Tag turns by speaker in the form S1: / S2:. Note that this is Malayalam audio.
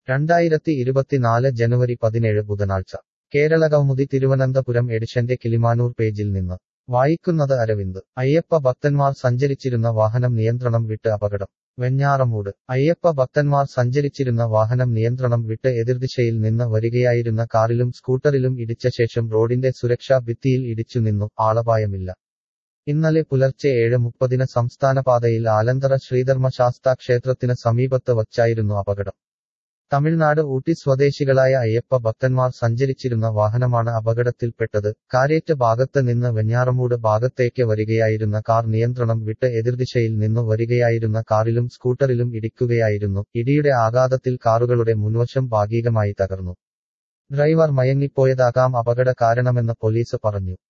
S1: 2024 ജനുവരി 17 ബുധനാഴ്ച കേരളകൗമുദി തിരുവനന്തപുരം എഡിഷന്റെ കിളിമാനൂർ പേജിൽ നിന്ന് വായിക്കുന്നത് അരവിന്ദ് അയ്യപ്പ ഭക്തന്മാർ സഞ്ചരിച്ചിരുന്ന വാഹനം നിയന്ത്രണം വിട്ട് അപകടം വെഞ്ഞാറമൂട് അയ്യപ്പ ഭക്തന്മാർ സഞ്ചരിച്ചിരുന്ന വാഹനം നിയന്ത്രണം വിട്ട് എതിർദിശയിൽ നിന്ന് വരികയായിരുന്ന കാറിലും സ്കൂട്ടറിലും ഇടിച്ച ശേഷം റോഡിന്റെ സുരക്ഷാ ഭിത്തിയിൽ ഇടിച്ചു നിന്നു ആളപായമില്ല ഇന്നലെ പുലർച്ചെ 7:30 സംസ്ഥാനപാതയിൽ ആലന്തറ ശ്രീധർമ്മശാസ്താ ക്ഷേത്രത്തിന് സമീപത്ത് വച്ചായിരുന്നു അപകടം തമിഴ്നാട് ഊട്ടി സ്വദേശികളായ അയ്യപ്പ ഭക്തന്മാർ സഞ്ചരിച്ചിരുന്ന വാഹനമാണ് അപകടത്തിൽപ്പെട്ടത് കാരേറ്റ് ഭാഗത്ത് നിന്ന് വെഞ്ഞാറമൂട് ഭാഗത്തേക്ക് വരികയായിരുന്ന കാർ നിയന്ത്രണം വിട്ട് എതിർദിശയിൽ നിന്നു വരികയായിരുന്ന കാറിലും സ്കൂട്ടറിലും ഇടിക്കുകയായിരുന്നു ഇടിയുടെ ആഘാതത്തിൽ കാറുകളുടെ മുൻവശം ഭാഗികമായി തകർന്നു ഡ്രൈവർ മയങ്ങിപ്പോയതാകാം അപകട കാരണമെന്ന് പോലീസ് പറഞ്ഞു